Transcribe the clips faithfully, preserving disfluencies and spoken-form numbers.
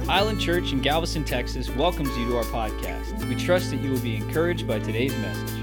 Island Church in Galveston, Texas welcomes you to our podcast. We trust that you will be encouraged by today's message.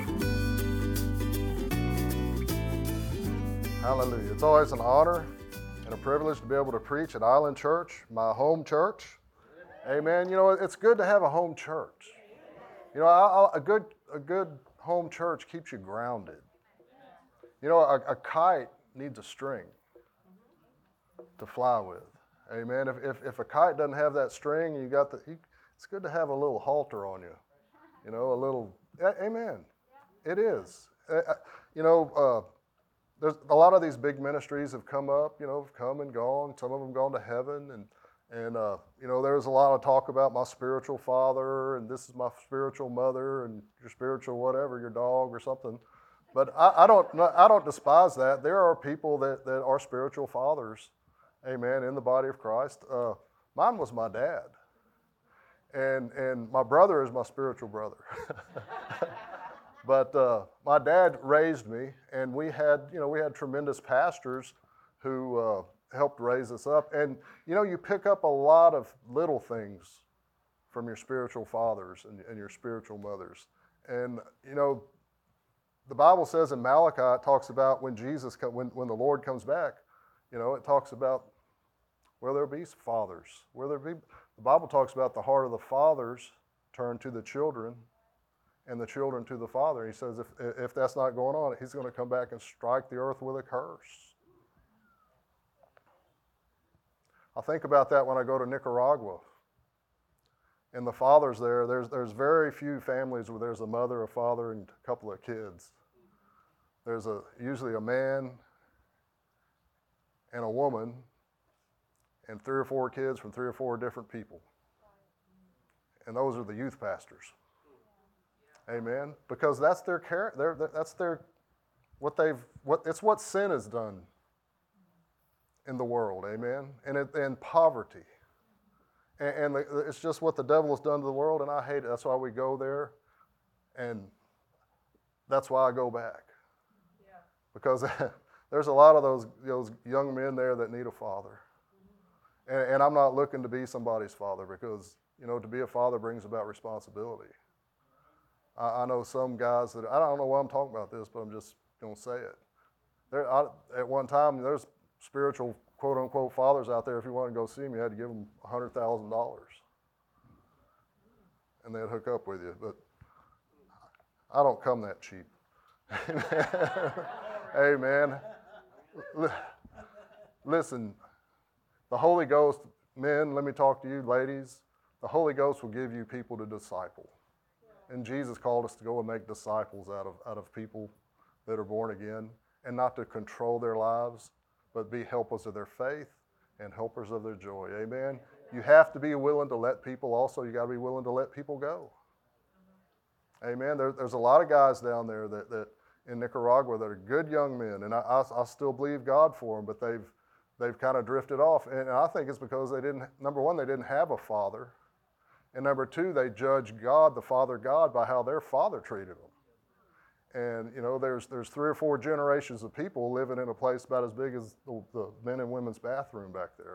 Hallelujah. It's always an honor and a privilege to be able to preach at Island Church, my home church. Amen. You know, it's good to have a home church. You know, I, I, a good a good home church keeps you grounded. You know, a, a kite needs a string to fly with. Amen. If, if if a kite doesn't have that string, you got the. You, it's good to have a little halter on you. You know, a little. Amen. It is. Uh, you know, uh, there's a lot of these big ministries have come up. You know, have come and gone. Some of them gone to heaven, and and uh, you know, there's a lot of talk about my spiritual father, and this is my spiritual mother, and your spiritual whatever, your dog or something. But I, I don't. I don't despise that. There are people that that are spiritual fathers. Amen, in the body of Christ. Uh, mine was my dad. And and my brother is my spiritual brother. But uh, my dad raised me, and we had, you know, we had tremendous pastors who uh, helped raise us up. And, you know, you pick up a lot of little things from your spiritual fathers and, and your spiritual mothers. And, you know, the Bible says in Malachi, it talks about when Jesus, come, when, when the Lord comes back, you know, it talks about where there be fathers, where there be, the Bible talks about the heart of the fathers turn to the children and the children to the father. He says if if that's not going on, he's going to come back and strike the earth with a curse. I think about that when I go to Nicaragua. And the fathers there, there's there's very few families where there's a mother, a father, and a couple of kids. There's a usually a man and a woman, and three or four kids from three or four different people. And those are the youth pastors. Amen. Because that's their care. Their, that's their what they've what it's what sin has done in the world. Amen. And it, and poverty. And, and the, it's just what the devil has done to the world, and I hate it. That's why we go there, and that's why I go back. Yeah. Because there's a lot of those those young men there that need a father. And, and I'm not looking to be somebody's father because, you know, to be a father brings about responsibility. I, I know some guys that, I don't know why I'm talking about this, but I'm just going to say it. There, I, at one time, there's spiritual, quote-unquote, fathers out there. If you wanted to go see them, you had to give them one hundred thousand dollars. And they'd hook up with you. But I don't come that cheap. Hey, man. Listen. The Holy Ghost, men, let me talk to you, ladies. The Holy Ghost will give you people to disciple. And Jesus called us to go and make disciples out of, out of people that are born again, and not to control their lives, but be helpers of their faith and helpers of their joy. Amen? You have to be willing to let people also, you got to be willing to let people go. Amen? There, there's a lot of guys down there that, that in Nicaragua that are good young men, and I, I, I still believe God for them, but they've They've kind of drifted off, and I think it's because they didn't, number one, they didn't have a father, and number two, they judged God, the Father God, by how their father treated them. And, you know, there's there's three or four generations of people living in a place about as big as the, the men and women's bathroom back there.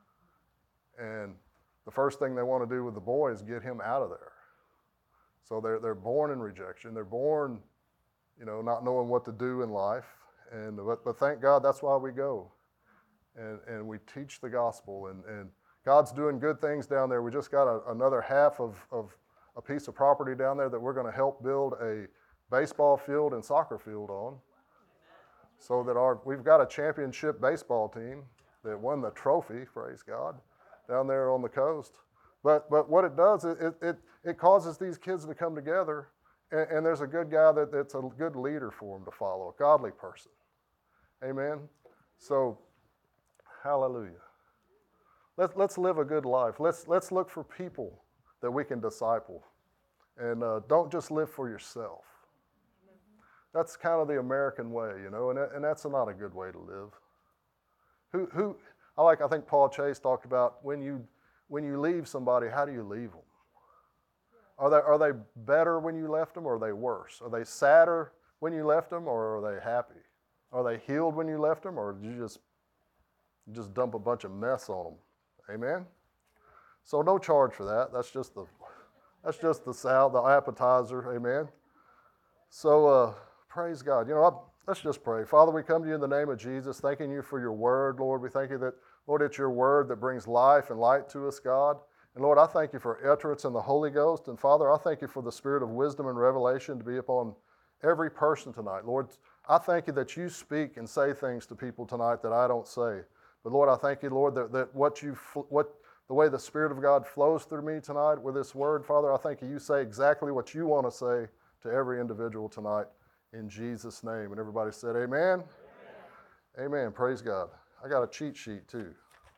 And the first thing they want to do with the boy is get him out of there. So they're, they're born in rejection. They're born, you know, not knowing what to do in life. And but, but thank God that's why we go. And, and we teach the gospel, and, and God's doing good things down there. We just got a, another half of, of a piece of property down there that we're going to help build a baseball field and soccer field on, so that our we've got a championship baseball team that won the trophy, praise God, down there on the coast. But but what it does, it it, it causes these kids to come together, and, and there's a good guy that, that's a good leader for them to follow, a godly person. Amen? So, hallelujah. Let's let's live a good life. Let's let's look for people that we can disciple, and uh, don't just live for yourself. That's kind of the American way, you know, and and that's not a good way to live. Who who I like? I think Paul Chase talked about when you when you leave somebody, how do you leave them? Are they are they better when you left them, or are they worse? Are they sadder when you left them, or are they happy? Are they healed when you left them, or did you just just dump a bunch of mess on them? Amen? So no charge for that. That's just the that's just the sal, the appetizer. Amen. So uh, praise God. You know, I, let's just pray. Father, we come to you in the name of Jesus, thanking you for your word, Lord. We thank you that, Lord, it's your word that brings life and light to us, God. And Lord, I thank you for utterance in the Holy Ghost. And Father, I thank you for the spirit of wisdom and revelation to be upon every person tonight. Lord, I thank you that you speak and say things to people tonight that I don't say. But Lord, I thank you, Lord, that, that what you, what the way the Spirit of God flows through me tonight with this word, Father, I thank you, you say exactly what you want to say to every individual tonight in Jesus' name. And everybody said amen? Amen. Amen. Praise God. I got a cheat sheet too.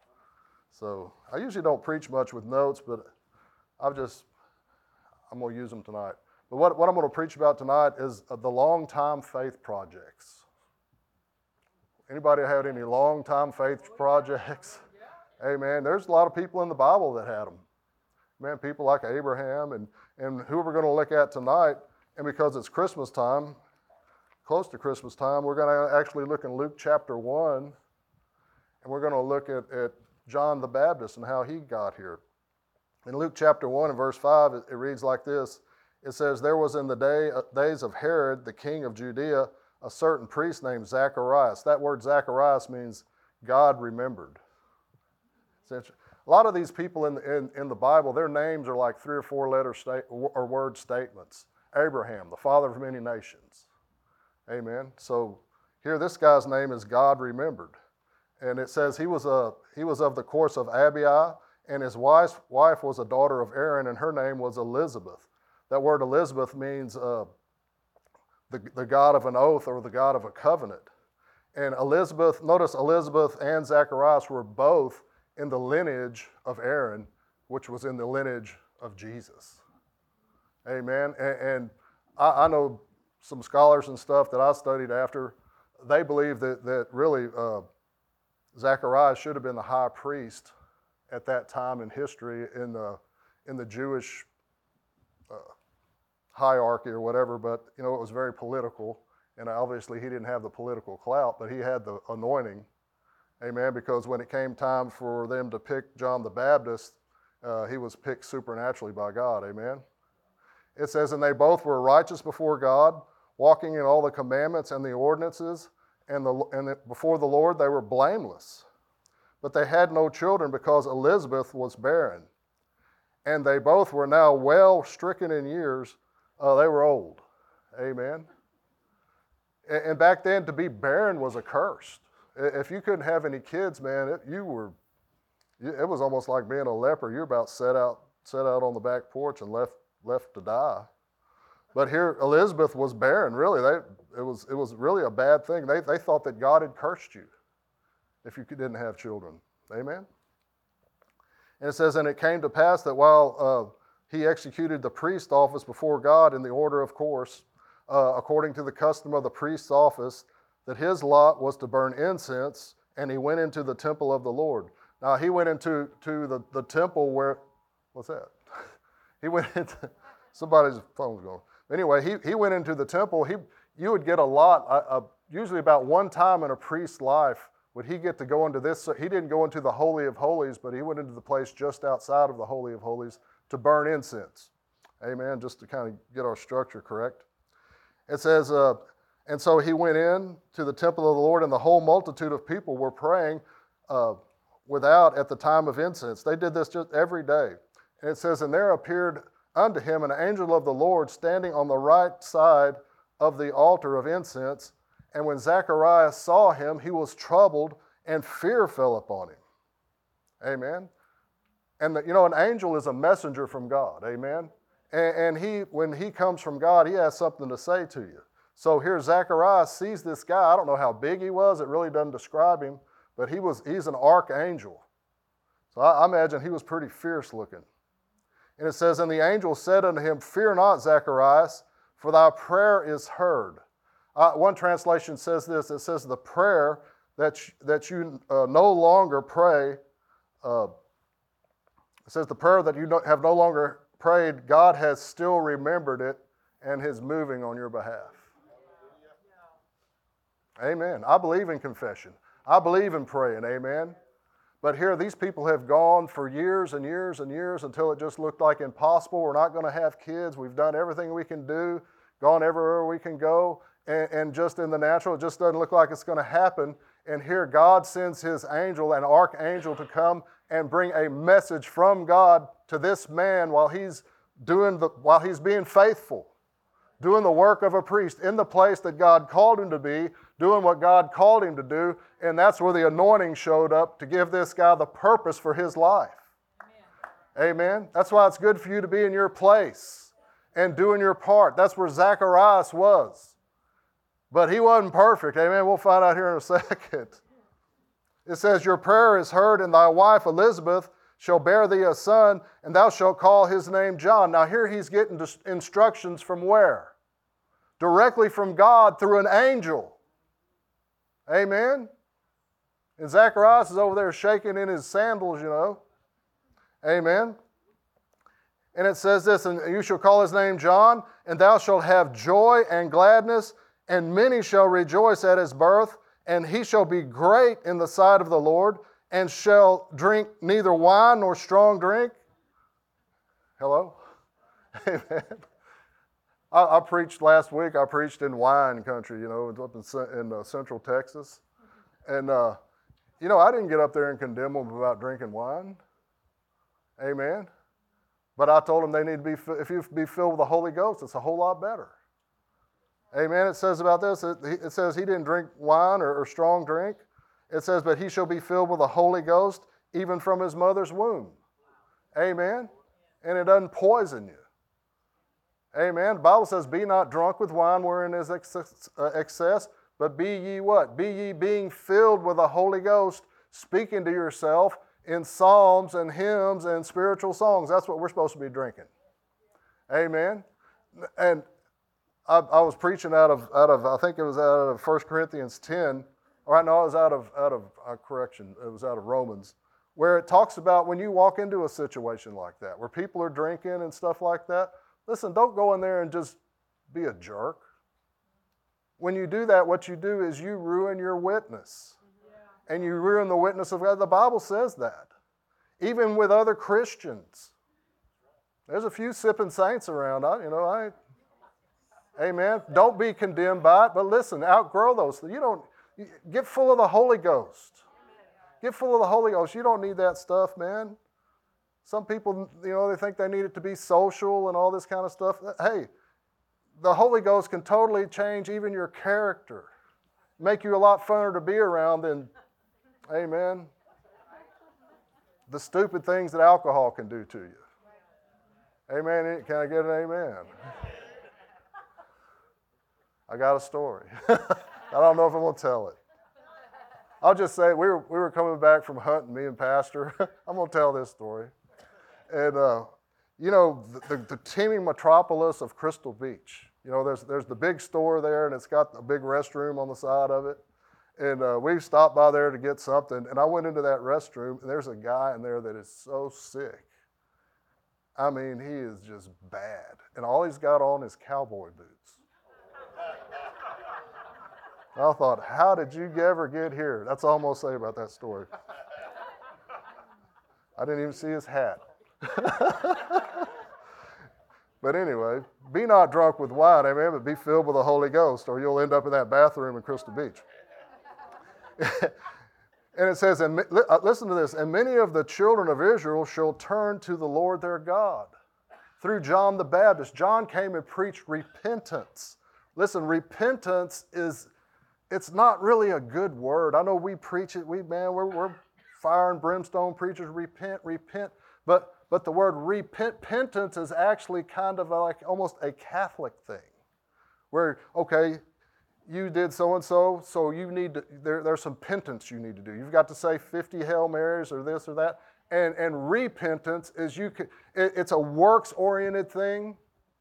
So I usually don't preach much with notes, but I've just, I'm going to use them tonight. But what, what I'm going to preach about tonight is the long-time faith projects. Anybody had any long-time faith projects? Amen. There's a lot of people in the Bible that had them. Man, people like Abraham and, and who we're going to look at tonight. And because it's Christmas time, close to Christmas time, we're going to actually look in Luke chapter one. And we're going to look at, at John the Baptist and how he got here. In Luke chapter one and verse five, it, it reads like this. It says, there was in the day, uh, days of Herod, the king of Judea, a certain priest named Zacharias. That word Zacharias means God remembered. A lot of these people in, in, in the Bible, their names are like three or four letter state, or word statements. Abraham, the father of many nations. Amen. So here this guy's name is God remembered. And it says he was, a, he was of the course of Abiah, and his wife, wife was a daughter of Aaron, and her name was Elizabeth. That word Elizabeth means uh, the, the God of an oath or the God of a covenant. And Elizabeth, notice Elizabeth and Zacharias were both in the lineage of Aaron, which was in the lineage of Jesus. Amen. And, and I, I know some scholars and stuff that I studied after, they believe that, that really uh, Zacharias should have been the high priest at that time in history in the, in the Jewish uh, hierarchy or whatever, but you know, it was very political, and obviously he didn't have the political clout, but he had the anointing. Amen, because when it came time for them to pick John the Baptist, uh, he was picked supernaturally by God, amen? It says, and they both were righteous before God, walking in all the commandments and the ordinances, and, the, and the, before the Lord they were blameless. But they had no children because Elizabeth was barren. And they both were now well stricken in years. Uh, they were old, amen? And, and back then, to be barren was accursed. If you couldn't have any kids, man, it, you were, it was almost like being a leper. You're about set out, set out on the back porch and left, left to die. But here, Elizabeth was barren. Really, they, it was, it was really a bad thing. They, they thought that God had cursed you if you didn't have children. Amen. And it says, and it came to pass that while uh, he executed the priest office before God in the order of course, uh, according to the custom of the priest's office, that his lot was to burn incense, and he went into the temple of the Lord. Now, he went into to the, the temple where, what's that? He went into, somebody's phone's going. Anyway, he, he went into the temple. He, you would get a lot, uh, uh, usually about one time in a priest's life would he get to go into this. He didn't go into the Holy of Holies, but he went into the place just outside of the Holy of Holies to burn incense. Amen, just to kind of get our structure correct. It says, uh, and so he went in to the temple of the Lord, and the whole multitude of people were praying uh, without at the time of incense. They did this just every day. And it says, and there appeared unto him an angel of the Lord standing on the right side of the altar of incense. And when Zacharias saw him, he was troubled, and fear fell upon him. Amen. And the, you know, an angel is a messenger from God. Amen. And, and he, when he comes from God, he has something to say to you. So here Zacharias sees this guy. I don't know how big he was. It really doesn't describe him, but he was, he's an archangel. So I, I imagine he was pretty fierce looking. And it says, and the angel said unto him, fear not, Zacharias, for thy prayer is heard. Uh, one translation says this. It says the prayer that, sh- that you uh, no longer pray, uh, it says the prayer that you no- have no longer prayed, God has still remembered it and is moving on your behalf. Amen. I believe in confession. I believe in praying. Amen. But here, these people have gone for years and years and years until it just looked like impossible. We're not going to have kids. We've done everything we can do, gone everywhere we can go, and, and just in the natural, it just doesn't look like it's going to happen. And here, God sends his angel, an archangel, to come and bring a message from God to this man while he's doing the, while he's being faithful, doing the work of a priest in the place that God called him to be, doing what God called him to do, and that's where the anointing showed up to give this guy the purpose for his life. Amen. Amen. That's why it's good for you to be in your place and doing your part. That's where Zacharias was. But he wasn't perfect. Amen. We'll find out here in a second. It says, your prayer is heard, and thy wife Elizabeth shall bear thee a son, and thou shalt call his name John. Now here he's getting instructions from where? Directly from God through an angel. Amen? And Zacharias is over there shaking in his sandals, you know. Amen? And it says this, and you shall call his name John, and thou shalt have joy and gladness, and many shall rejoice at his birth, and he shall be great in the sight of the Lord, and shall drink neither wine nor strong drink. Hello? Amen. I, I preached last week, I preached in wine country, you know, up in, in uh, central Texas. And, uh, you know, I didn't get up there and condemn them about drinking wine. Amen. But I told them they need to be, if you be filled with the Holy Ghost, it's a whole lot better. Amen. It says about this, it, it says he didn't drink wine or, or strong drink. It says, but he shall be filled with the Holy Ghost even from his mother's womb. Amen. And it doesn't poison you. Amen. The Bible says, be not drunk with wine wherein is excess, uh, excess, but be ye what? Be ye being filled with the Holy Ghost, speaking to yourself in psalms and hymns and spiritual songs. That's what we're supposed to be drinking. Amen. And I, I was preaching out of, out of, I think it was out of First Corinthians ten. All right, no, it was out of, out of uh, correction, it was out of Romans, where it talks about when you walk into a situation like that, where people are drinking and stuff like that, listen, don't go in there and just be a jerk. When you do that, what you do is you ruin your witness. And you ruin the witness of God. The Bible says that. Even with other Christians. There's a few sipping saints around, I, you know, I, amen. Don't be condemned by it, but listen, outgrow those. You don't, get full of the Holy Ghost. Get full of the Holy Ghost. You don't need that stuff, man. Some people, you know, they think they need it to be social and all this kind of stuff. Hey, the Holy Ghost can totally change even your character. Make you a lot funner to be around than, amen, the stupid things that alcohol can do to you. Amen. Can I get an amen? I got a story. I don't know if I'm going to tell it. I'll just say we were we were coming back from hunting, me and Pastor. I'm going to tell this story. And, uh, you know, the, the, the teeming metropolis of Crystal Beach. You know, there's there's the big store there, and it's got a big restroom on the side of it. And uh, we stopped by there to get something, and I went into that restroom, and there's a guy in there that is so sick. I mean, he is just bad. And all he's got on is cowboy boots. I thought, how did you ever get here? That's all I'm going to say about that story. I didn't even see his hat. But anyway, be not drunk with wine, amen, but be filled with the Holy Ghost, or you'll end up in that bathroom in Crystal Beach. And it says, and listen to this, and many of the children of Israel shall turn to the Lord their God. Through John the Baptist, John came and preached repentance. Listen, repentance is, it's not really a good word. I know we preach it, we, man, we're, we're fire and brimstone preachers, repent, repent. But, but the word repent, repentance is actually kind of like almost a Catholic thing. Where, okay, you did so-and-so, so you need to, there, there's some penance you need to do. You've got to say fifty Hail Marys or this or that. And, and repentance is you can, it, it's a works-oriented thing.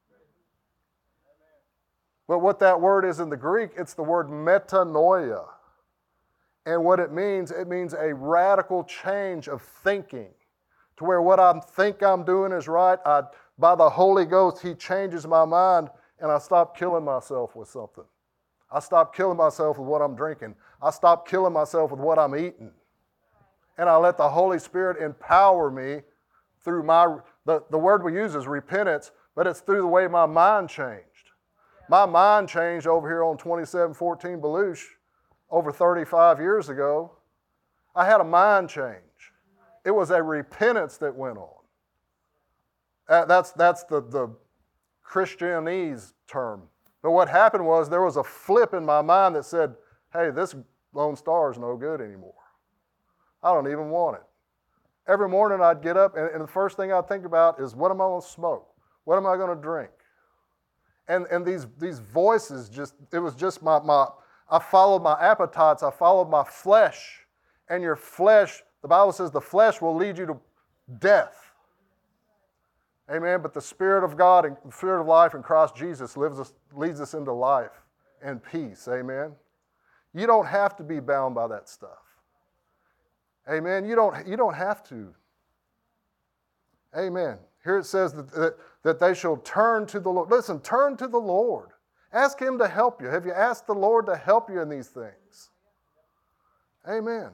But what that word is in the Greek, it's the word metanoia. And what it means, it means a radical change of thinking. To where what I think I'm doing is right, I, by the Holy Ghost, He changes my mind, and I stop killing myself with something. I stop killing myself with what I'm drinking. I stop killing myself with what I'm eating. and I let the Holy Spirit empower me through my, the, the word we use is repentance, but it's through the way my mind changed. My mind changed over here on twenty-seven fourteen Belush over thirty-five years ago. I had a mind change. It was a repentance that went on. Uh, that's that's the, the Christianese term. But what happened was there was a flip in my mind that said, hey, this Lone Star is no good anymore. I don't even want it. Every morning I'd get up, and, and the first thing I'd think about is, what am I going to smoke? What am I going to drink? And and these these voices just, it was just my, my, I followed my appetites, I followed my flesh. And your flesh, the Bible says the flesh will lead you to death. Amen. But the Spirit of God and the Spirit of life in Christ Jesus lives us, leads us into life and peace. Amen. You don't have to be bound by that stuff. Amen. You don't, you don't have to. Amen. Here it says that, that, that they shall turn to the Lord. Listen, turn to the Lord. Ask Him to help you. Have you asked the Lord to help you in these things? Amen.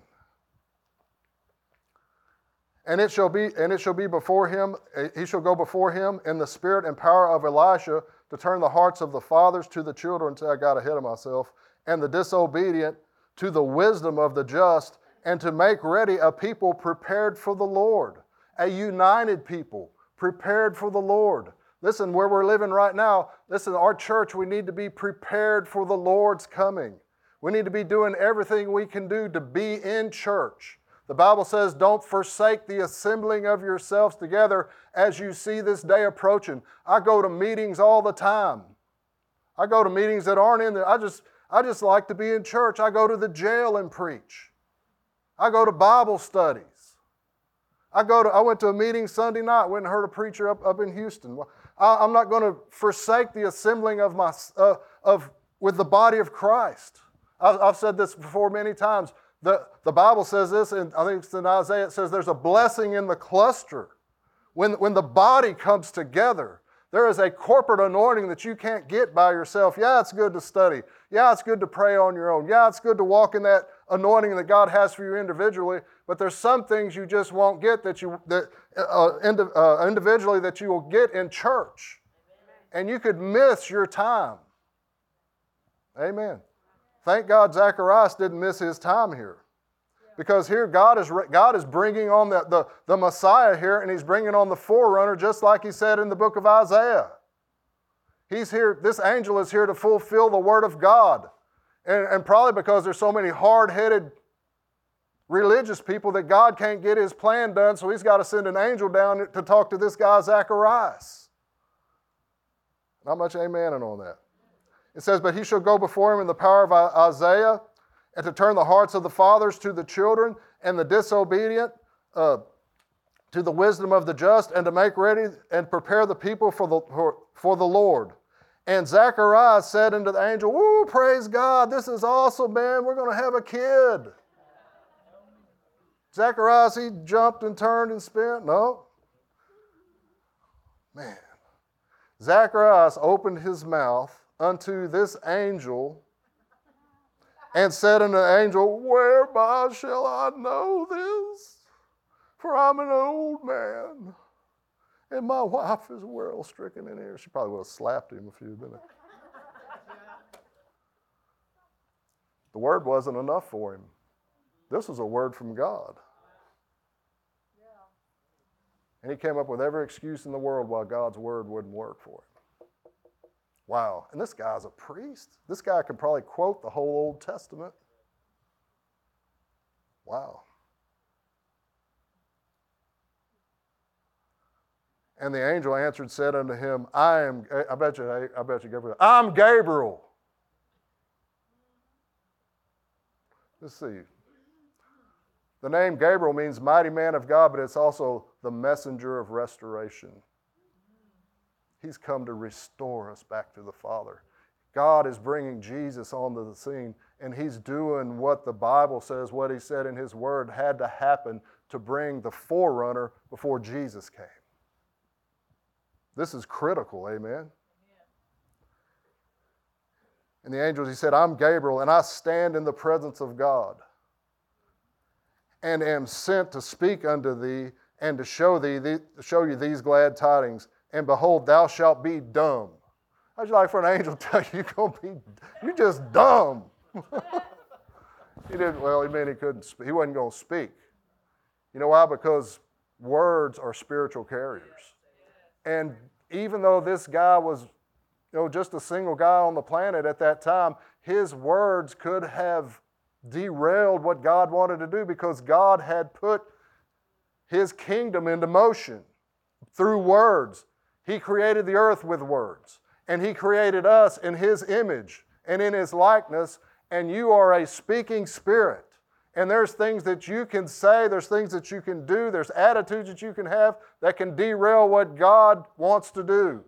And it shall be, and it shall be before him, he shall go before him in the spirit and power of Elisha to turn the hearts of the fathers to the children, until I got ahead of myself, and the disobedient to the wisdom of the just, and to make ready a people prepared for the Lord, a united people prepared for the Lord. Listen, where we're living right now, listen, our church, we need to be prepared for the Lord's coming. We need to be doing everything we can do to be in church. The Bible says, don't forsake the assembling of yourselves together as you see this day approaching. I go to meetings all the time. I go to meetings that aren't in there. I just, I just like to be in church. I go to the jail and preach. I go to Bible studies. I go to. I went to a meeting Sunday night. Went and heard a preacher up, up in Houston. I, I'm not going to forsake the assembling of my uh, of with the body of Christ. I've, I've said this before many times. The, the Bible says this, and I think it's in Isaiah, it says there's a blessing in the cluster. When, when the body comes together, there is a corporate anointing that you can't get by yourself. Yeah, it's good to study. Yeah, it's good to pray on your own. Yeah, it's good to walk in that anointing that God has for you individually, but there's some things you just won't get that you that uh, indi- uh, individually that you will get in church. And you could miss your time. Amen. Thank God Zacharias didn't miss his time here. Because here God is God is bringing on the, the, the Messiah here, and He's bringing on the forerunner, just like He said in the book of Isaiah. He's here, this angel is here to fulfill the Word of God. And, and probably because there's so many hard-headed religious people that God can't get His plan done, so He's got to send an angel down to talk to this guy Zacharias. Not much amening on that. It says, but he shall go before him in the power of Isaiah, and to turn the hearts of the fathers to the children, and the disobedient uh, to the wisdom of the just, and to make ready and prepare the people for the, for, for the Lord. And Zacharias said unto the angel, woo, praise God, this is awesome, man, we're going to have a kid. Zacharias, he jumped and turned and spent. No. Man. Zacharias opened his mouth unto this angel, and said unto the angel, whereby shall I know this? For I'm an old man, and my wife is well stricken in years. She probably would have slapped him if he had been there. The word wasn't enough for him. This was a word from God. And he came up with every excuse in the world why God's word wouldn't work for him. Wow, and this guy's a priest. This guy could probably quote the whole Old Testament. Wow. And the angel answered, said unto him, I am, I bet you, I bet you, Gabriel, I'm Gabriel. Let's see. The name Gabriel means mighty man of God, but it's also the messenger of restoration. He's come to restore us back to the Father. God is bringing Jesus onto the scene, and He's doing what the Bible says, what He said in His Word had to happen to bring the forerunner before Jesus came. This is critical, amen? And the angels, he said, I'm Gabriel, and I stand in the presence of God. and am sent to speak unto thee, and to show thee, the, show you these glad tidings. And behold, thou shalt be dumb. How'd you like for an angel to tell you you're going to be, you're just dumb? He didn't, well, he meant he couldn't speak. He wasn't going to speak. You know why? Because words are spiritual carriers. And even though this guy was, you know, just a single guy on the planet at that time, his words could have derailed what God wanted to do, because God had put his kingdom into motion through words. He created the earth with words, and he created us in his image and in his likeness, and you are a speaking spirit. And there's things that you can say, there's things that you can do, there's attitudes that you can have that can derail what God wants to do.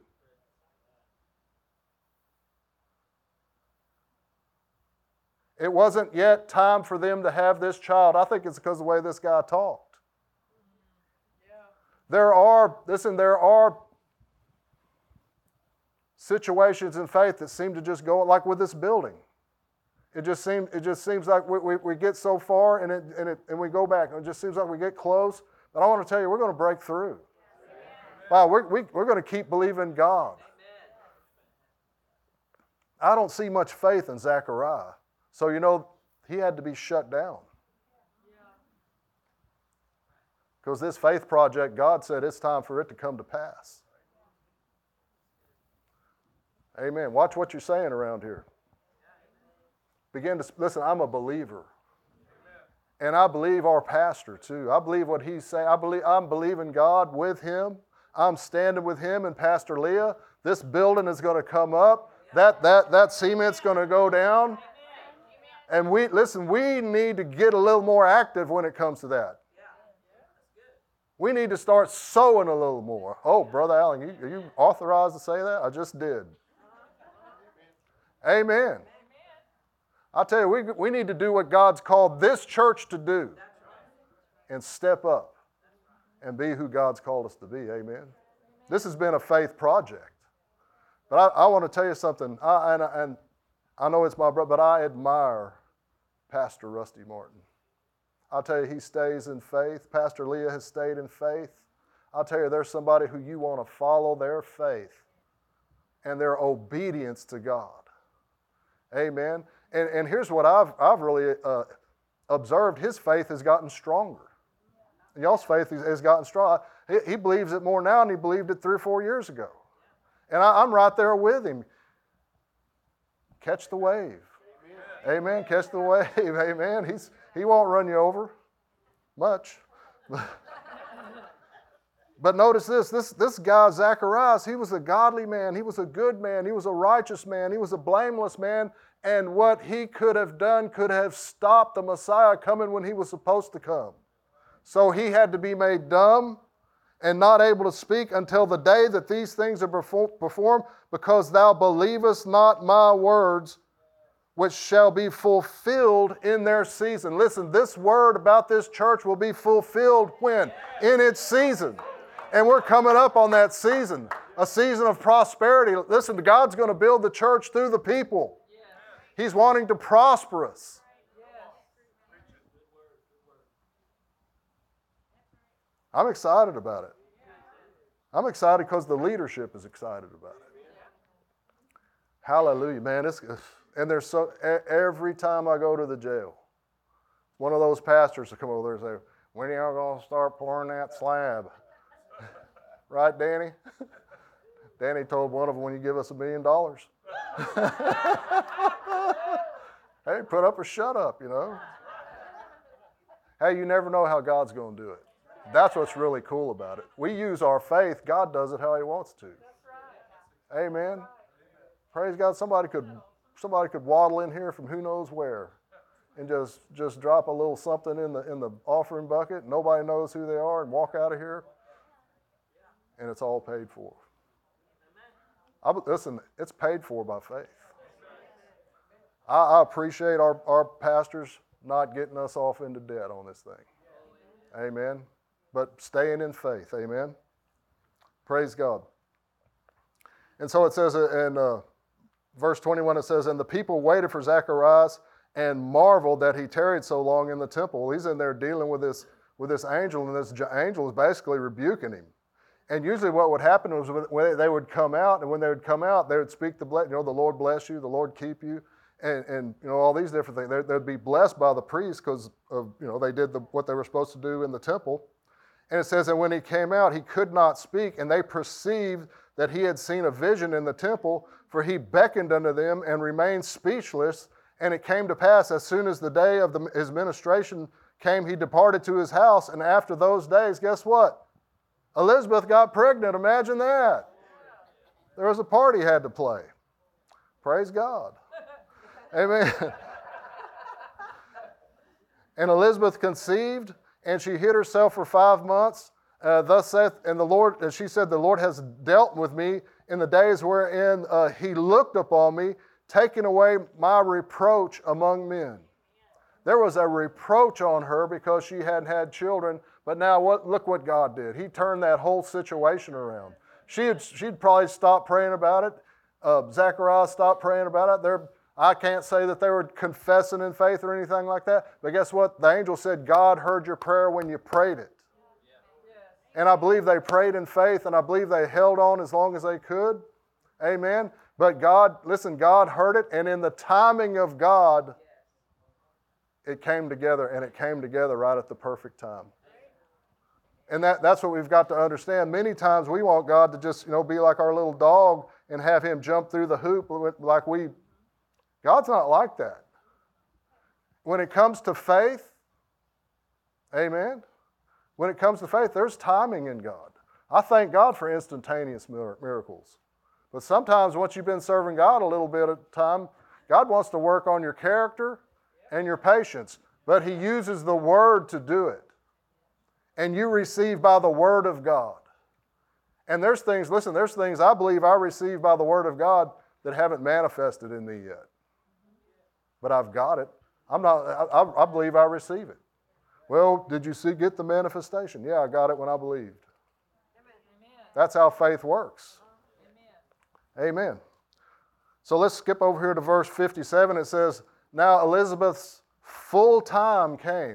It wasn't yet time for them to have this child. I think it's because of the way this guy talked. Yeah. There are, listen, there are situations in faith that seem to just go, like with this building. It just seems, it just seems like we, we, we get so far and, it, and, it, and we go back. And it just seems like we get close. But I want to tell you, we're going to break through. Amen. Wow, we're, we, we're going to keep believing God. Amen. I don't see much faith in Zechariah. So, you know, he had to be shut down. Because this faith project, God said it's time for it to come to pass. Amen. Watch what you're saying around here. Begin to, listen, I'm a believer. And I believe our pastor too. I believe what he's saying. I believe, I'm believing God with him. I'm standing with him and Pastor Leah. This building is going to come up. That, that, that cement's going to go down. And we, listen, we need to get a little more active when it comes to that. We need to start sowing a little more. Oh, Brother Allen, you, are you authorized to say that? I just did. Amen. I'll tell you, we, we need to do what God's called this church to do. And step up and be who God's called us to be. Amen. This has been a faith project. But I, I want to tell you something. I, and, and I know it's my brother, but I admire Pastor Rusty Martin. I'll tell you, he stays in faith. Pastor Leah has stayed in faith. I'll tell you, there's somebody who you want to follow their faith and their obedience to God. Amen. And, and here's what I've, I've really uh, observed. His faith has gotten stronger. And y'all's faith has, has gotten strong. He, he believes it more now than he believed it three or four years ago. And I, I'm right there with him. Catch the wave. Amen. Amen. Catch the wave. Amen. He's, he won't run you over much. But notice this, this, this guy, Zacharias, he was a godly man. He was a good man. He was a righteous man. He was a blameless man. And what he could have done could have stopped the Messiah coming when he was supposed to come. So he had to be made dumb and not able to speak until the day that these things are performed, because thou believest not my words, which shall be fulfilled in their season. Listen, this word about this church will be fulfilled when? In its season. And we're coming up on that season, a season of prosperity. Listen, God's going to build the church through the people. He's wanting to prosper us. I'm excited about it. I'm excited because the leadership is excited about it. Hallelujah, man. It's, and there's so every time I go to the jail, one of those pastors will come over there and say, "When are y'all going to start pouring that slab?" Right, Danny? Danny told one of them, "When you give us a million dollars." Hey, put up or shut up, you know. Hey, you never know how God's going to do it. That's what's really cool about it. We use our faith. God does it how he wants to. Amen. Praise God. Somebody could somebody could waddle in here from who knows where and just, just drop a little something in the in the offering bucket. Nobody knows who they are and walk out of here. And it's all paid for. I, listen, it's paid for by faith. I, I appreciate our, our pastors not getting us off into debt on this thing. Amen. But staying in faith. Amen. Praise God. And so it says in uh, verse twenty-one, it says, "And the people waited for Zacharias and marveled that he tarried so long in the temple. He's in there dealing with this, with this angel, and this angel is basically rebuking him. And usually what would happen was when they would come out, and when they would come out, they would speak the blessing, you know, the Lord bless you, the Lord keep you, and, and you know, all these different things. They'd, they'd be blessed by the priest because of, you know, they did the, what they were supposed to do in the temple. And it says that when he came out, he could not speak, and they perceived that he had seen a vision in the temple, for he beckoned unto them and remained speechless. And it came to pass, as soon as the day of the, his ministration came, he departed to his house, and after those days, guess what? Elizabeth got pregnant. Imagine that. There was a party had to play. Praise God. Amen. And Elizabeth conceived, and she hid herself for five months. Uh, thus saith, and the Lord, and she said, the Lord has dealt with me in the days wherein uh, he looked upon me, taking away my reproach among men. There was a reproach on her because she hadn't had children. But now what, look what God did. He turned that whole situation around. She'd, she'd probably stopped praying about it. Uh, Zechariah stopped praying about it. They're, I can't say that they were confessing in faith or anything like that. But guess what? The angel said, God heard your prayer when you prayed it. And I believe they prayed in faith, and I believe they held on as long as they could. Amen. But God, listen, God heard it, and in the timing of God, it came together, and it came together right at the perfect time. And that, that's what we've got to understand. Many times we want God to just, you know, be like our little dog and have him jump through the hoop like we... God's not like that. When it comes to faith, amen, when it comes to faith, there's timing in God. I thank God for instantaneous miracles. But sometimes once you've been serving God a little bit of time, God wants to work on your character and your patience. But he uses the Word to do it. And you receive by the Word of God. And there's things, listen, there's things I believe I received by the Word of God that haven't manifested in me yet. But I've got it. I'm not, I, I believe I receive it. Well, did you see, get the manifestation? Yeah, I got it when I believed. Amen. That's how faith works. Amen. Amen. So let's skip over here to verse fifty-seven. It says, now Elizabeth's full time came.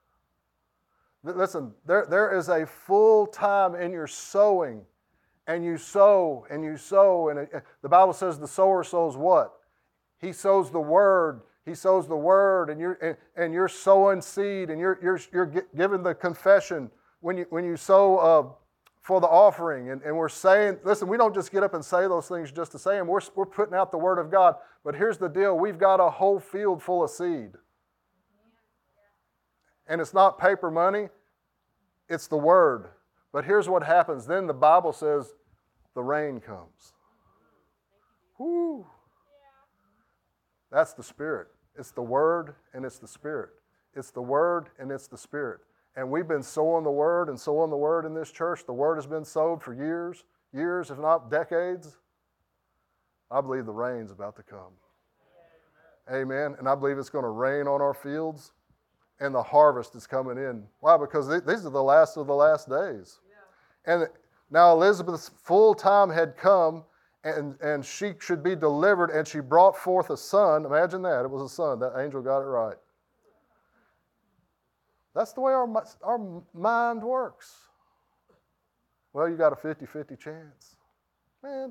Listen, there, there is a full time in your sowing, and you sow, and you sow, and it, the Bible says the sower sows what? He sows the Word. He sows the Word, and you're and, and you're sowing seed, and you're you're you're giving the confession when you when you sow uh, for the offering, and, and we're saying, listen, we don't just get up and say those things just to say them. We're we're putting out the Word of God. But here's the deal: we've got a whole field full of seed, and it's not paper money; it's the Word. But here's what happens: then the Bible says, the rain comes. Whoo! That's the Spirit. It's the Word and it's the Spirit. It's the Word and it's the Spirit. And we've been sowing the Word and sowing the Word in this church. The Word has been sowed for years, years, if not decades. I believe the rain's about to come. Amen. And I believe it's going to rain on our fields, and the harvest is coming in. Why? Because these are the last of the last days. And now Elizabeth's full time had come, And, and she should be delivered, and she brought forth a son. Imagine that. It was a son. That angel got it right. That's the way our, our mind works. Well, you got a fifty-fifty chance. Man,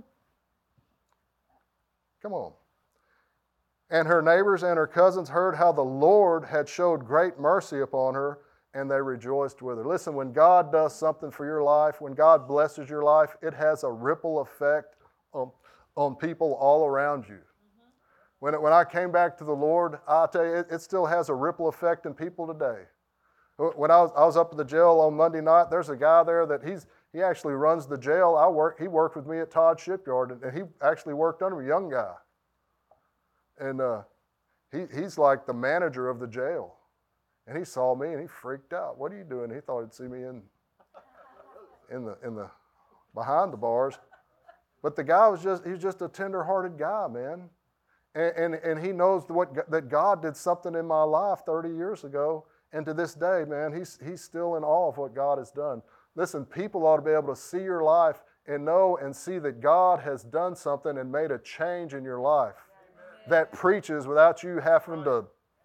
come on. And her neighbors and her cousins heard how the Lord had showed great mercy upon her, and they rejoiced with her. Listen, when God does something for your life, when God blesses your life, it has a ripple effect On, on people all around you. Mm-hmm. When, it, when I came back to the Lord, I'll tell you, it, it still has a ripple effect in people today. When I was, I was up at the jail on Monday night, there's a guy there that he's he actually runs the jail. I work. He worked with me at Todd Shipyard, and, and he actually worked under me, a young guy. And uh, he he's like the manager of the jail. And he saw me, and he freaked out. What are you doing? He thought he'd see me in in the in the behind the bars. But the guy was just, he's just a tender-hearted guy, man. And, and, and he knows what, that God did something in my life thirty years ago. And to this day, man, he's, he's still in awe of what God has done. Listen, people ought to be able to see your life and know and see that God has done something and made a change in your life. Amen. That preaches without you having to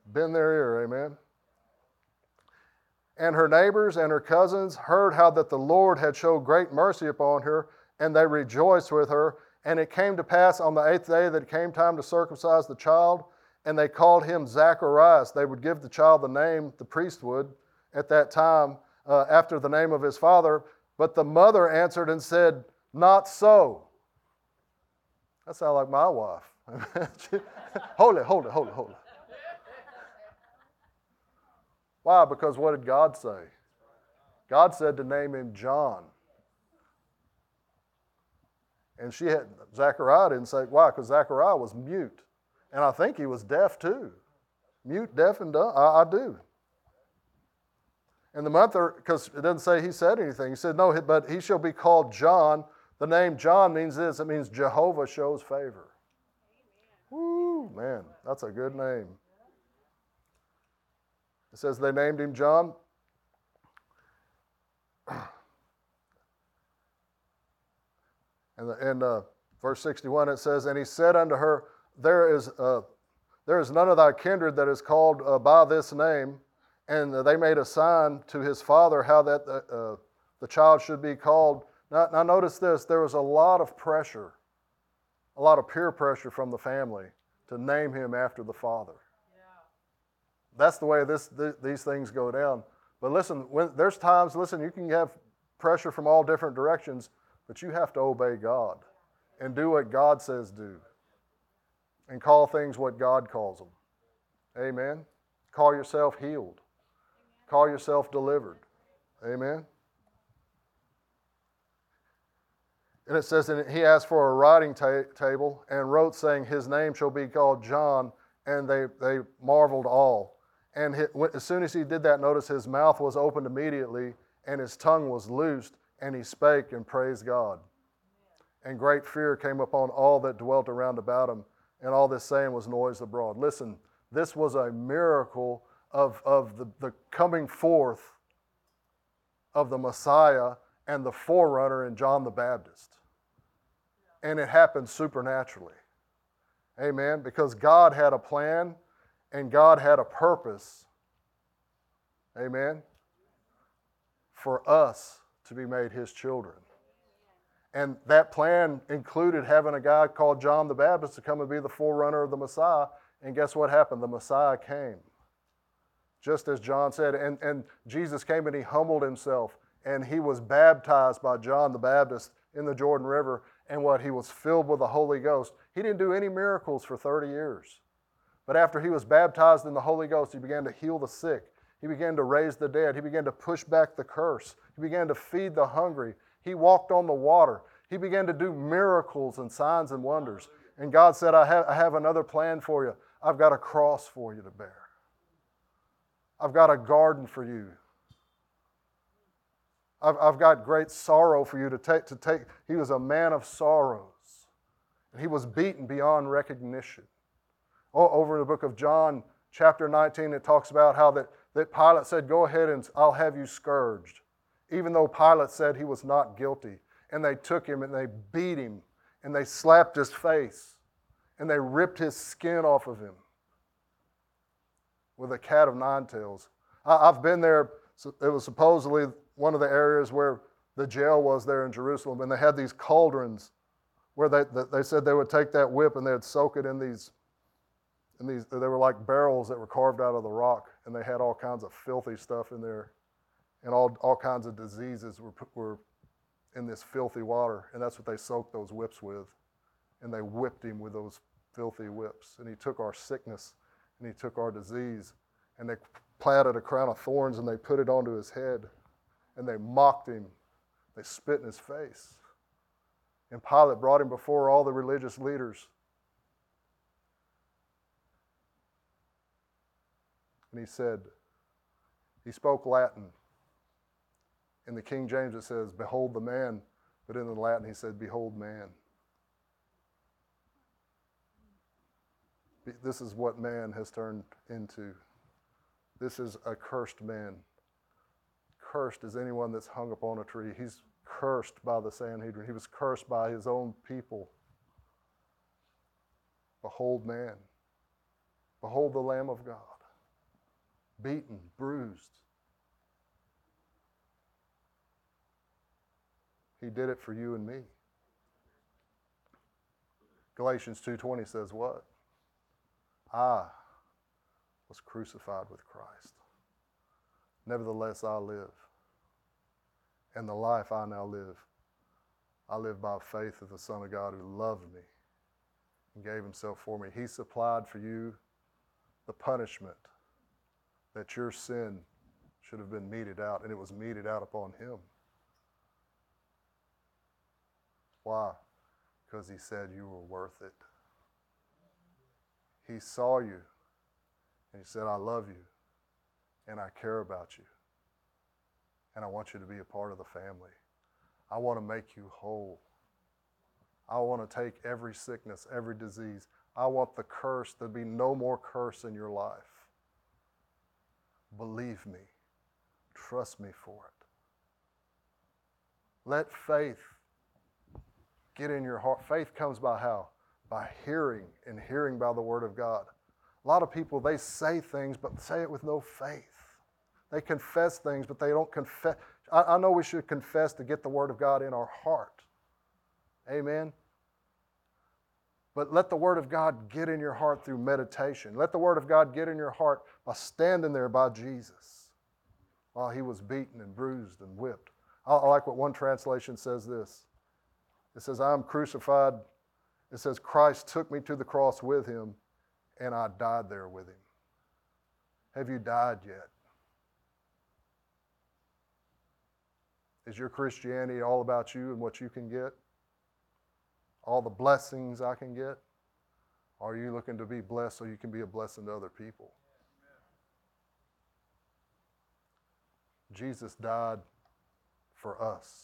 bend their ear, amen? And her neighbors and her cousins heard how that the Lord had showed great mercy upon her, and they rejoiced with her. And it came to pass on the eighth day that it came time to circumcise the child, and they called him Zacharias. They would give the child the name, the priest would, at that time, uh, after the name of his father. But the mother answered and said, not so. That sounds like my wife. Hold it, hold it, hold it, hold it. Why? Because what did God say? God said to name him John. And she had, Zechariah didn't say, why? Because Zechariah was mute. And I think he was deaf too. Mute, deaf, and dumb. I, I do. And the mother, because it doesn't say he said anything. He said, no, but he shall be called John. The name John means this. It means Jehovah shows favor. Woo, man, that's a good name. It says they named him John. And in uh, verse sixty-one it says, and he said unto her, there is uh, there is none of thy kindred that is called uh, by this name. And uh, they made a sign to his father how that uh, uh, the child should be called. Now, now notice this, there was a lot of pressure, a lot of peer pressure from the family to name him after the father. That's the way this th- these things go down. But listen, when there's times, listen, you can have pressure from all different directions, but you have to obey God and do what God says do and call things what God calls them. Amen? Call yourself healed. Call yourself delivered. Amen? And it says, and he asked for a writing ta- table and wrote, saying, his name shall be called John, and they, they marveled all. And his, as soon as he did that, notice his mouth was opened immediately, and his tongue was loosed, and he spake and praised God. And great fear came upon all that dwelt around about him, and all this saying was noised abroad. Listen, this was a miracle of, of the, the coming forth of the Messiah and the forerunner in John the Baptist. And it happened supernaturally. Amen? Because God had a plan and God had a purpose. Amen? For us to be made his children. And that plan included having a guy called John the Baptist to come and be the forerunner of the Messiah. And guess what happened? The Messiah came. Just as John said. And, and Jesus came and he humbled himself. And he was baptized by John the Baptist in the Jordan River. And what? He was filled with the Holy Ghost. He didn't do any miracles for thirty years. But after he was baptized in the Holy Ghost, he began to heal the sick. He began to raise the dead. He began to push back the curse. He began to feed the hungry. He walked on the water. He began to do miracles and signs and wonders. And God said, I have, I have another plan for you. I've got a cross for you to bear. I've got a garden for you. I've, I've got great sorrow for you to take, to take. He was a man of sorrows. And he was beaten beyond recognition. Oh, over in the book of John, chapter nineteen, it talks about how that, that Pilate said, go ahead and I'll have you scourged. Even though Pilate said he was not guilty. And they took him and they beat him. And they slapped his face. And they ripped his skin off of him. With a cat of nine tails. I, I've been there. It was supposedly one of the areas where the jail was there in Jerusalem. And they had these cauldrons where they, they said they would take that whip and they'd soak it in these, in these, they were like barrels that were carved out of the rock. And they had all kinds of filthy stuff in there. And all, all kinds of diseases were, were in this filthy water. And that's what they soaked those whips with. And they whipped him with those filthy whips. And he took our sickness and he took our disease. And they plaited a crown of thorns and they put it onto his head. And they mocked him. They spit in his face. And Pilate brought him before all the religious leaders. And he said, he spoke Latin. In the King James it says, behold the man. But in the Latin he said, behold man. This is what man has turned into. This is a cursed man. Cursed is anyone that's hung upon a tree. He's cursed by the Sanhedrin. He was cursed by his own people. Behold man. Behold the Lamb of God. beaten, bruised. He did it for you and me. Galatians two twenty says what? I was crucified with Christ. Nevertheless, I live. And the life I now live, I live by faith of the Son of God who loved me and gave himself for me. He supplied for you the punishment that your sin should have been meted out, and it was meted out upon him. Why? Because he said you were worth it. He saw you, and he said, I love you, and I care about you, and I want you to be a part of the family. I want to make you whole. I want to take every sickness, every disease. I want the curse, there to be no more curse in your life. Believe me. Trust me for it. Let faith get in your heart. Faith comes by how? By hearing, and hearing by the Word of God. A lot of people, they say things, but say it with no faith. They confess things, but they don't confess. I, I know we should confess to get the Word of God in our heart. Amen? But let the Word of God get in your heart through meditation. Let the Word of God get in your heart by standing there by Jesus while he was beaten and bruised and whipped. I, I like what one translation says this. It says, I am crucified. It says, Christ took me to the cross with him, and I died there with him. Have you died yet? Is your Christianity all about you and what you can get? All the blessings I can get? Or are you looking to be blessed so you can be a blessing to other people? Jesus died for us.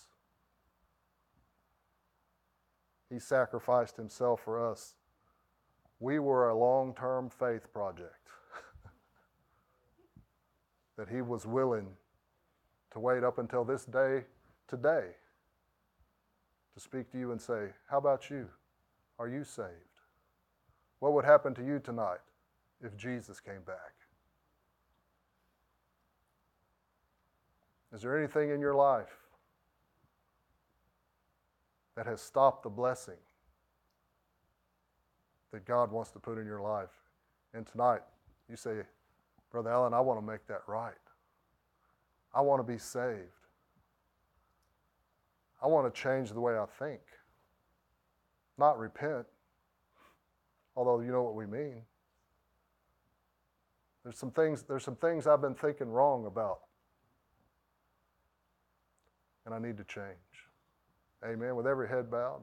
He sacrificed himself for us. We were a long-term faith project that he was willing to wait up until this day, today, to speak to you and say, how about you? Are you saved? What would happen to you tonight if Jesus came back? Is there anything in your life that has stopped the blessing that God wants to put in your life? And tonight, you say, Brother Allen, I want to make that right. I want to be saved. I want to change the way I think. Not repent, although you know what we mean. There's some things, there's some things I've been thinking wrong about, and I need to change. Amen. With every head bowed.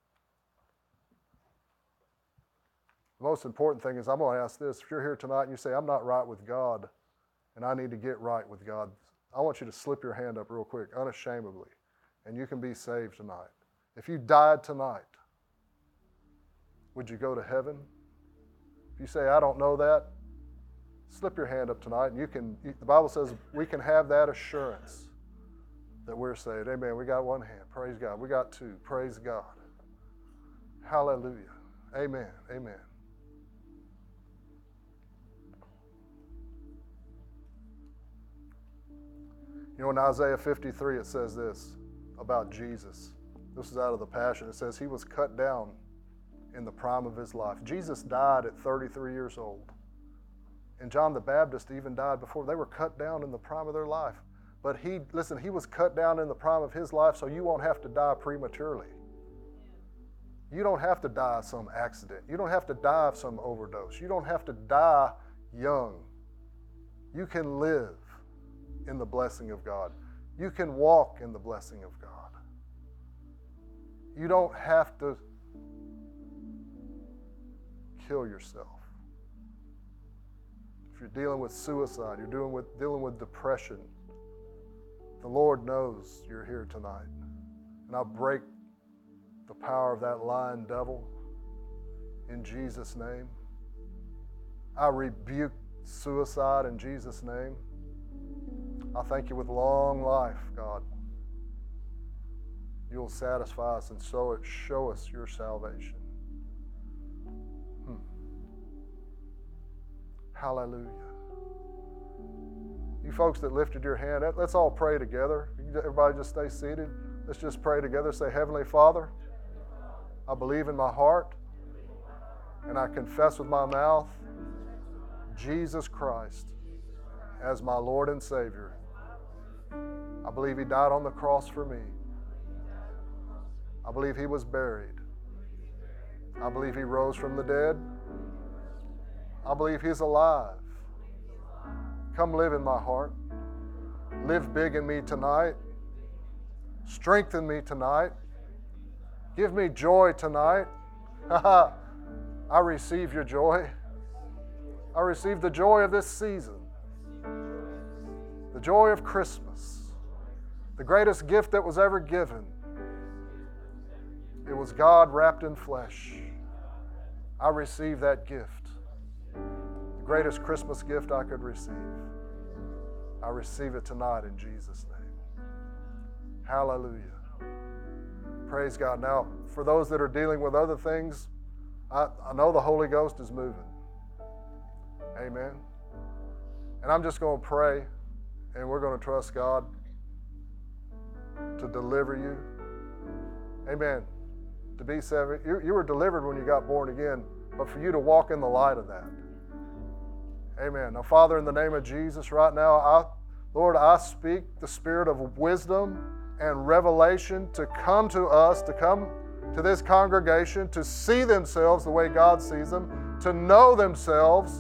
The most important thing is I'm going to ask this. If you're here tonight and you say, I'm not right with God and I need to get right with God, I want you to slip your hand up real quick, unashamedly, and you can be saved tonight. If you died tonight, would you go to heaven? If you say, I don't know that, slip your hand up tonight, and you can. The Bible says we can have that assurance that we're saved. Amen. We got one hand. Praise God. We got two. Praise God. Hallelujah. Amen. Amen. You know, in Isaiah fifty-three, it says this about Jesus. This is out of the Passion. It says he was cut down in the prime of his life. Jesus died at thirty-three years old. And John the Baptist even died before. They were cut down in the prime of their life. But he, listen, he was cut down in the prime of his life so you won't have to die prematurely. You don't have to die of some accident. You don't have to die of some overdose. You don't have to die young. You can live in the blessing of God. You can walk in the blessing of God. You don't have to kill yourself. If you're dealing with suicide, you're dealing with, dealing with depression, the Lord knows you're here tonight. And I break the power of that lying devil in Jesus' name. I rebuke suicide in Jesus' name. I thank you with long life, God. You'll satisfy us and so it show us your salvation. Hmm. Hallelujah. You folks that lifted your hand, let's all pray together. Everybody just stay seated. Let's just pray together. Say, Heavenly Father, I believe in my heart and I confess with my mouth Jesus Christ as my Lord and Savior. I believe He died on the cross for me. I believe He was buried. I believe He rose from the dead. I believe He's alive. Come live in my heart. Live big in me tonight. Strengthen me tonight. Give me joy tonight. I receive your joy. I receive the joy of this season. The joy of Christmas. The greatest gift that was ever given. It was God wrapped in flesh. I receive that gift. The greatest Christmas gift I could receive. I receive it tonight in Jesus' name. Hallelujah. Praise God. Now, for those that are dealing with other things, I, I know the Holy Ghost is moving. Amen. And I'm just going to pray, and we're going to trust God to deliver you. Amen. To be saved. You, you were delivered when you got born again, but for you to walk in the light of that. Amen. Now, Father, in the name of Jesus, right now, I, Lord, I speak the spirit of wisdom and revelation to come to us, to come to this congregation, to see themselves the way God sees them, to know themselves.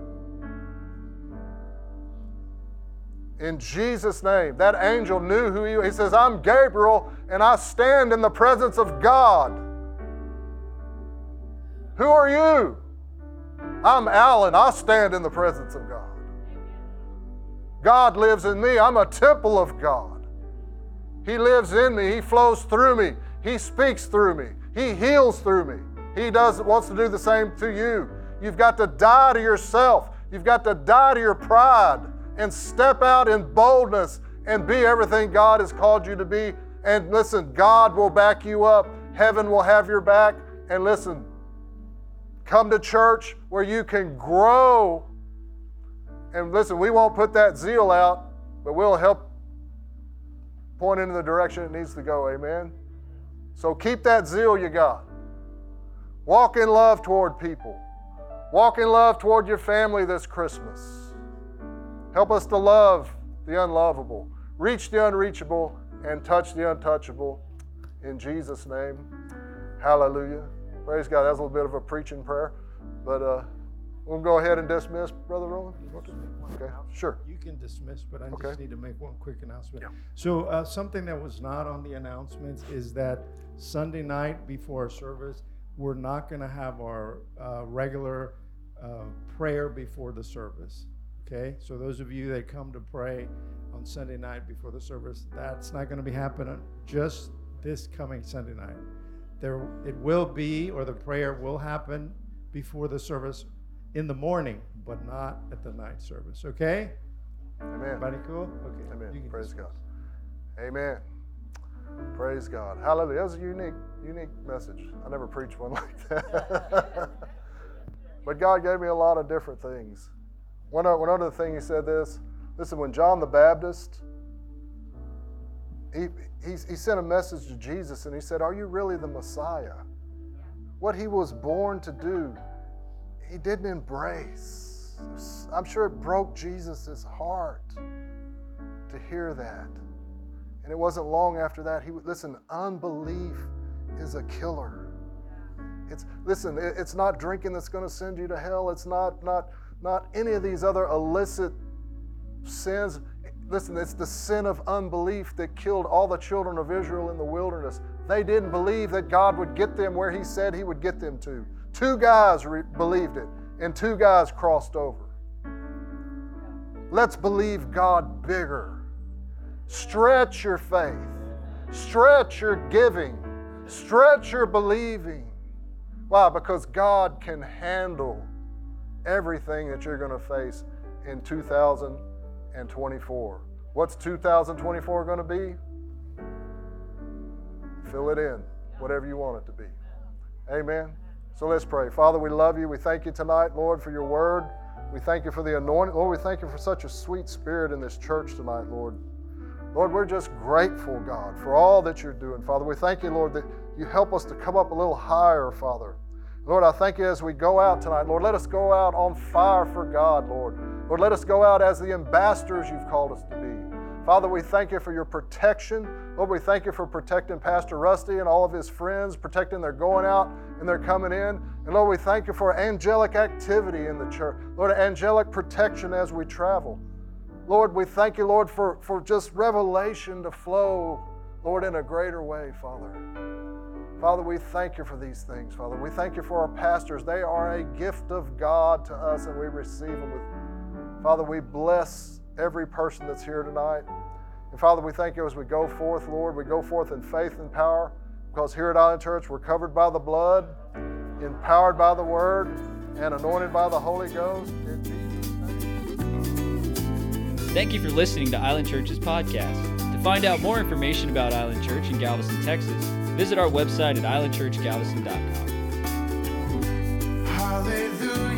In Jesus' name. That angel knew who he was. He says, I'm Gabriel, and I stand in the presence of God. Who are you? I'm Alan. I stand in the presence of God. God lives in me. I'm a temple of God. He lives in me. He flows through me. He speaks through me. He heals through me. He does wants to do the same to you. You've got to die to yourself. You've got to die to your pride and step out in boldness and be everything God has called you to be. And listen, God will back you up. Heaven will have your back. And listen, come to church where you can grow. And listen, we won't put that zeal out, but we'll help point into the direction it needs to go. Amen? So keep that zeal you got. Walk in love toward people. Walk in love toward your family this Christmas. Help us to love the unlovable, reach the unreachable, and touch the untouchable. In Jesus' name, hallelujah. Praise God. That was a little bit of a preaching prayer, but uh, we'll go ahead and dismiss, Brother Roland. Okay, sure. You can dismiss, but I Okay. just need to make one quick announcement. Yeah. So uh, something that was not on the announcements is that Sunday night before our service, we're not going to have our uh, regular uh, prayer before the service. Okay, so those of you that come to pray on Sunday night before the service, that's not going to be happening just this coming Sunday night. There, it will be, or the prayer will happen before the service in the morning, but not at the night service. Okay? Amen. Everybody cool? Okay. Amen. You can Praise dismiss. God. Amen. Praise God. Hallelujah. That was a unique, unique message. I never preached one like that. But God gave me a lot of different things. One, one other thing he said this, listen, when John the Baptist, he, he, he sent a message to Jesus and he said, are you really the Messiah? What he was born to do, he didn't embrace. I'm sure it broke Jesus' heart to hear that. And it wasn't long after that, he would, listen, unbelief is a killer. It's, listen, it, it's not drinking that's going to send you to hell. It's not, not, not any of these other illicit sins. Listen, it's the sin of unbelief that killed all the children of Israel in the wilderness. They didn't believe that God would get them where he said he would get them to. Two guys re- believed it, and two guys crossed over. Let's believe God bigger. Stretch your faith. Stretch your giving. Stretch your believing. Why? Because God can handle everything that you're going to face in two thousand twenty-four. What's two thousand twenty-four going to be? Fill it in, whatever you want it to be. Amen. So let's pray. Father, we love you. We thank you tonight, Lord, for your word. We thank you for the anointing. Lord, we thank you for such a sweet spirit in this church tonight, Lord. Lord, we're just grateful, God, for all that you're doing. Father, we thank you, Lord, that you help us to come up a little higher, Father. Lord, I thank you as we go out tonight. Lord, let us go out on fire for God, Lord. Lord, let us go out as the ambassadors you've called us to be. Father, we thank you for your protection. Lord, we thank you for protecting Pastor Rusty and all of his friends, protecting their going out and their coming in. And Lord, we thank you for angelic activity in the church. Lord, angelic protection as we travel. Lord, we thank you, Lord, for, for just revelation to flow, Lord, in a greater way, Father. Father, we thank you for these things, Father. We thank you for our pastors. They are a gift of God to us, and we receive them with. Father, we bless every person that's here tonight. And Father, we thank you as we go forth, Lord. We go forth in faith and power, because here at Island Church, we're covered by the blood, empowered by the Word, and anointed by the Holy Ghost. In Jesus' name. Thank you for listening to Island Church's podcast. To find out more information about Island Church in Galveston, Texas, visit our website at island church galveston dot com. Hallelujah.